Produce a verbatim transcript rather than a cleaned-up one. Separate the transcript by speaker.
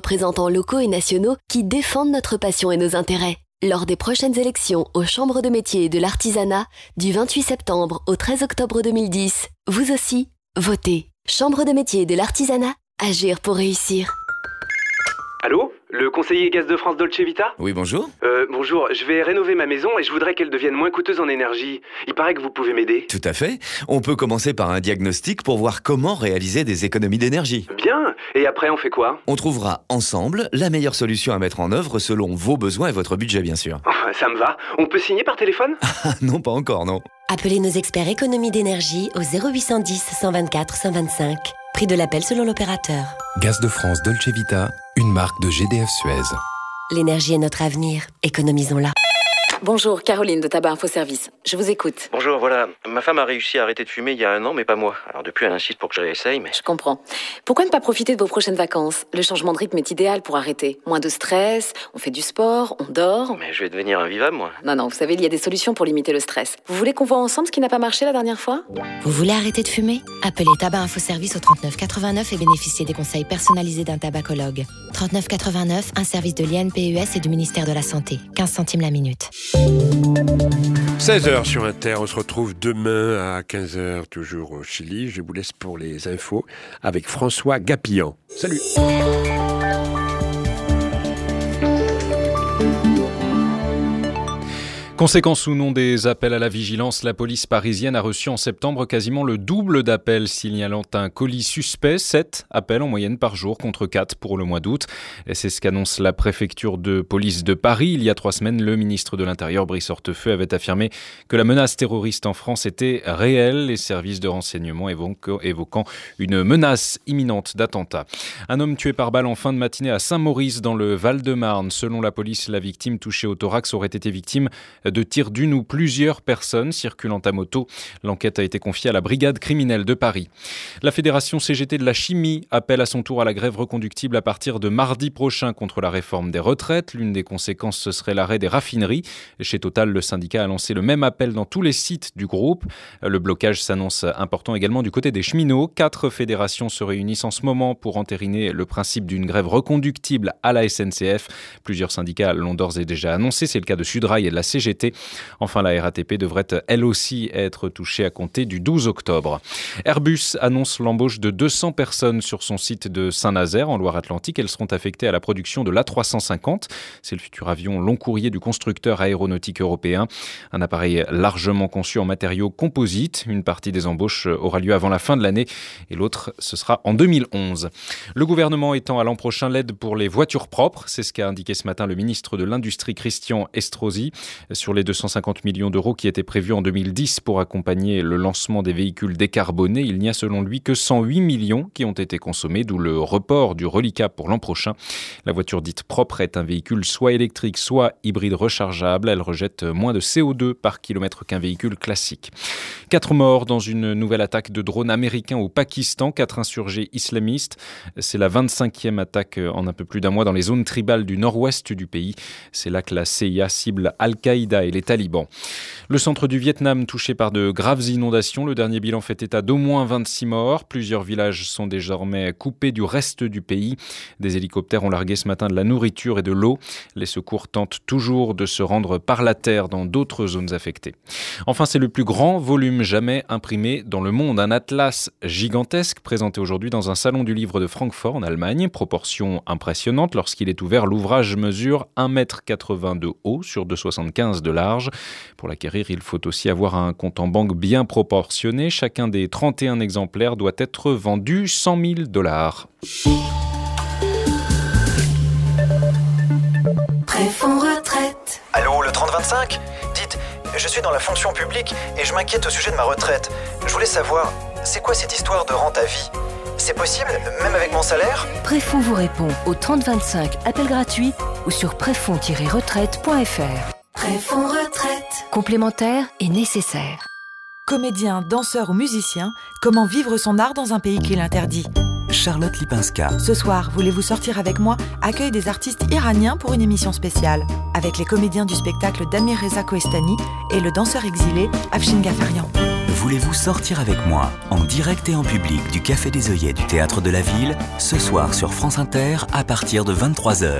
Speaker 1: représentants locaux et nationaux qui défendent notre passion et nos intérêts. Lors des prochaines élections aux chambres de métiers et de l'artisanat, du vingt-huit septembre au treize octobre deux mille dix, vous aussi, votez. Chambre de métiers et de l'artisanat, agir pour réussir.
Speaker 2: Allô ? Le conseiller Gaz de France Dolce Vita ?
Speaker 3: Oui, bonjour.
Speaker 2: Euh, bonjour, je vais rénover ma maison et je voudrais qu'elle devienne moins coûteuse en énergie. Il paraît que vous pouvez m'aider.
Speaker 3: Tout à fait. On peut commencer par un diagnostic pour voir comment réaliser des économies d'énergie.
Speaker 2: Bien. Et après, on fait quoi ?
Speaker 3: On trouvera ensemble la meilleure solution à mettre en œuvre selon vos besoins et votre budget, bien sûr.
Speaker 2: Ça me va. On peut signer par téléphone ?
Speaker 3: Ah non, pas encore, non.
Speaker 4: Appelez nos experts économie d'énergie au zéro huit cent dix, cent vingt-quatre, cent vingt-cinq. Prix de l'appel selon l'opérateur.
Speaker 5: Gaz de France Dolce Vita, une marque de G D F Suez.
Speaker 4: L'énergie est notre avenir. Économisons-la.
Speaker 6: Bonjour, Caroline de Tabac Info Service. Je vous écoute.
Speaker 7: Bonjour, voilà. Ma femme a réussi à arrêter de fumer il y a un an, mais pas moi. Alors depuis, elle insiste pour que je réessaye, mais...
Speaker 6: Je comprends. Pourquoi ne pas profiter de vos prochaines vacances ? Le changement de rythme est idéal pour arrêter. Moins de stress, on fait du sport, on dort...
Speaker 7: Mais je vais devenir invivable, moi.
Speaker 6: Non, non, vous savez, il y a des solutions pour limiter le stress. Vous voulez qu'on voit ensemble ce qui n'a pas marché la dernière fois ?
Speaker 4: Vous voulez arrêter de fumer ? Appelez Tabac Info Service au trente-neuf quatre-vingt-neuf et bénéficiez des conseils personnalisés d'un tabacologue. trente-neuf quatre-vingt-neuf, un service de l'I N P E S et du ministère de la Santé. quinze centimes la minute.
Speaker 8: seize heures sur Inter, on se retrouve demain à quinze heures, toujours au Chili. Je vous laisse pour les infos avec François Gapillan. Salut.
Speaker 9: Conséquence ou non des appels à la vigilance, la police parisienne a reçu en septembre quasiment le double d'appels signalant un colis suspect. sept appels en moyenne par jour contre quatre pour le mois d'août. Et c'est ce qu'annonce la préfecture de police de Paris. Il y a trois semaines, le ministre de l'Intérieur, Brice Hortefeux, avait affirmé que la menace terroriste en France était réelle. Les services de renseignement évoquant une menace imminente d'attentat. Un homme tué par balle en fin de matinée à Saint-Maurice dans le Val-de-Marne. Selon la police, la victime touchée au thorax aurait été victime de tirs d'une ou plusieurs personnes circulant à moto. L'enquête a été confiée à la brigade criminelle de Paris. La Fédération C G T de la chimie appelle à son tour à la grève reconductible à partir de mardi prochain contre la réforme des retraites. L'une des conséquences, ce serait l'arrêt des raffineries. Chez Total, le syndicat a lancé le même appel dans tous les sites du groupe. Le blocage s'annonce important également du côté des cheminots. Quatre fédérations se réunissent en ce moment pour entériner le principe d'une grève reconductible à la S N C F. Plusieurs syndicats l'ont d'ores et déjà annoncé. C'est le cas de Sudrail et de la C G T. Enfin, la R A T P devrait elle aussi être touchée à compter du douze octobre. Airbus annonce l'embauche de deux cents personnes sur son site de Saint-Nazaire en Loire-Atlantique. Elles seront affectées à la production de l'A trois cent cinquante. C'est le futur avion long courrier du constructeur aéronautique européen. Un appareil largement conçu en matériaux composites. Une partie des embauches aura lieu avant la fin de l'année et l'autre, ce sera en deux mille onze. Le gouvernement étend à l'an prochain l'aide pour les voitures propres. C'est ce qu'a indiqué ce matin le ministre de l'Industrie, Christian Estrosi. Sur les deux cent cinquante millions d'euros qui étaient prévus en deux mille dix pour accompagner le lancement des véhicules décarbonés, il n'y a selon lui que cent huit millions qui ont été consommés, d'où le report du reliquat pour l'an prochain. La voiture dite propre est un véhicule soit électrique, soit hybride rechargeable. Elle rejette moins de C O deux par kilomètre qu'un véhicule classique. Quatre morts dans une nouvelle attaque de drone américain au Pakistan, quatre insurgés islamistes. C'est la vingt-cinquième attaque en un peu plus d'un mois dans les zones tribales du nord-ouest du pays. C'est là que la C I A cible Al-Qaïda et les talibans. Le centre du Vietnam touché par de graves inondations. Le dernier bilan fait état d'au moins vingt-six morts. Plusieurs villages sont désormais coupés du reste du pays. Des hélicoptères ont largué ce matin de la nourriture et de l'eau. Les secours tentent toujours de se rendre par la terre dans d'autres zones affectées. Enfin, c'est le plus grand volume jamais imprimé dans le monde. Un atlas gigantesque présenté aujourd'hui dans un salon du livre de Francfort en Allemagne. Proportion impressionnante. Lorsqu'il est ouvert, l'ouvrage mesure un mètre quatre-vingts de haut sur deux mètres soixante-quinze de large. Pour l'acquérir, il faut aussi avoir un compte en banque bien proportionné. Chacun des trente et un exemplaires doit être vendu cent mille dollars.
Speaker 10: Préfonds retraite.
Speaker 11: Allô, le trente vingt-cinq ? Dites, je suis dans la fonction publique et je m'inquiète au sujet de ma retraite. Je voulais savoir, c'est quoi cette histoire de rente à vie ? C'est possible, même avec mon salaire ?
Speaker 10: Préfonds vous répond au trente vingt-cinq, appel gratuit ou sur préfonds tiret retraite point f r. Préfonds retraite. Complémentaire et nécessaire.
Speaker 12: Comédien, danseur ou musicien, comment vivre son art dans un pays qui l'interdit ?
Speaker 13: Charlotte Lipinska.
Speaker 12: Ce soir, voulez-vous sortir avec moi ? Accueil des artistes iraniens pour une émission spéciale. Avec les comédiens du spectacle Damir Reza Koestani et le danseur exilé Afshin Ghaffarian.
Speaker 13: Voulez-vous sortir avec moi, en direct et en public du Café des Œillets du Théâtre de la Ville, ce soir sur France Inter à partir de vingt-trois heures.